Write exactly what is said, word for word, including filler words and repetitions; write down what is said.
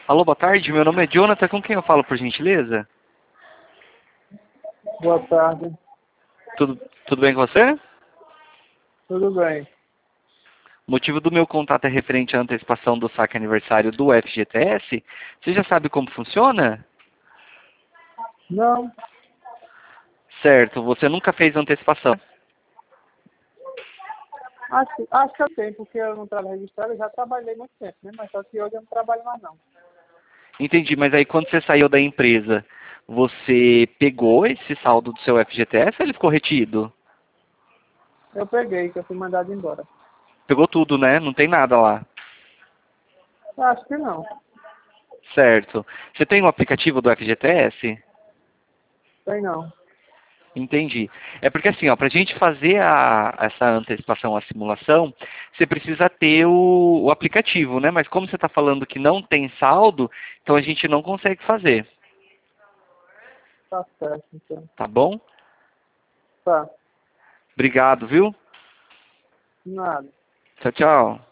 Alô, boa tarde. Meu nome é Jonathan. Com quem eu falo, por gentileza? Boa tarde. Tudo, tudo bem com você? Tudo bem. O motivo do meu contato é referente à antecipação do saque aniversário do F G T S. Você já sabe como funciona? Não, Certo. Você nunca fez antecipação. acho, acho que eu tenho, porque eu não estava registrado, eu já trabalhei muito tempo, né? Mas só que hoje eu não trabalho mais não. Entendi, mas aí quando você saiu da empresa, você pegou esse saldo do seu F G T S ou ele ficou retido? Eu peguei, que eu fui mandado embora. Pegou tudo, né? Não tem nada lá. Acho que não. Certo. Você tem o aplicativo do F G T S? Tem não. Entendi. É porque assim, ó, para a gente fazer a, essa antecipação, a simulação, você precisa ter o, o aplicativo, né? Mas como você está falando que não tem saldo, então a gente não consegue fazer, Tá certo, então. tá bom? Tá. Obrigado, viu? Nada. Tchau, tchau.